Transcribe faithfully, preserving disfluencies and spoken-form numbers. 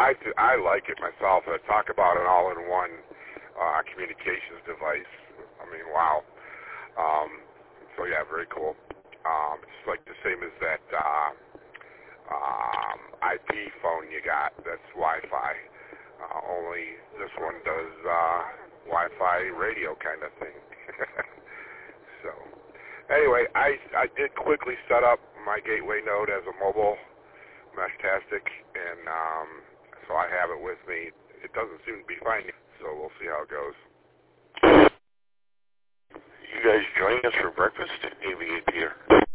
I, I like it myself. I talk about an all-in-one uh, communications device. I mean, wow. Um, so, yeah, very cool. Um, it's like the same as that uh, um, I P phone you got that's Wi-Fi. Uh, only this one does uh, Wi-Fi radio kind of thing. So, anyway, I, I did quickly set up my gateway node as a mobile Meshtastic, and um, so I have it with me. It doesn't seem to be finding, so we'll see how it goes. You guys joining us for breakfast? A V A Peter.